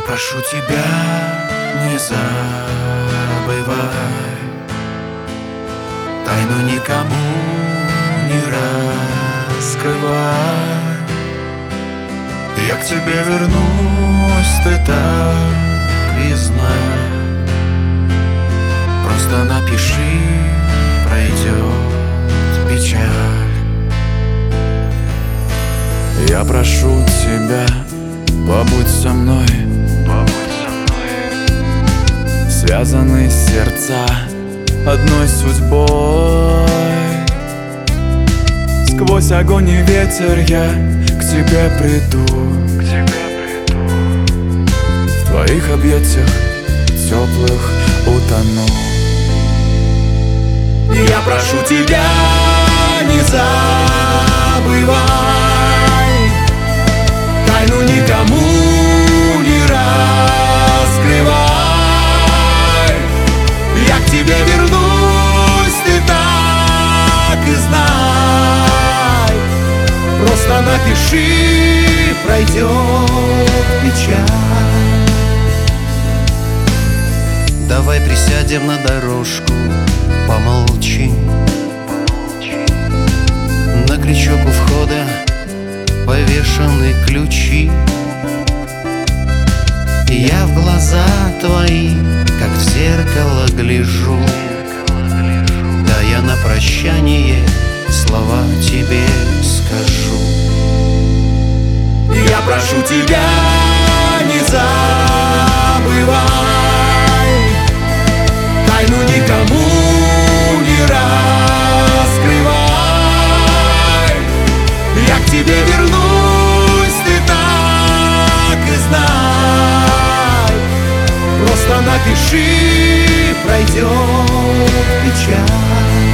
прошу тебя, не забывай, тайну никому не раскрывай. Я к тебе вернусь, ты так и знай. Просто напиши, пройдет печаль. Я прошу тебя, побудь со мной. Связаны сердца одной судьбой. Сквозь огонь и ветер я к тебе приду. В твоих объятиях теплых утону. Я прошу тебя, не забывай, тайну никому не раскрывай. Я к тебе вернусь, ты так и знай. Просто напиши, пройдет печаль. Давай присядем на дорожку, помолчи. На крючок у входа повешены ключи. Я в глаза твои, как в зеркало, гляжу. Да я на прощание слова тебе скажу. Я прошу тебя, не забывай, тайну никому не раскрывай. Я к тебе вернусь, ты так и знай. Просто напиши, пройдет печаль.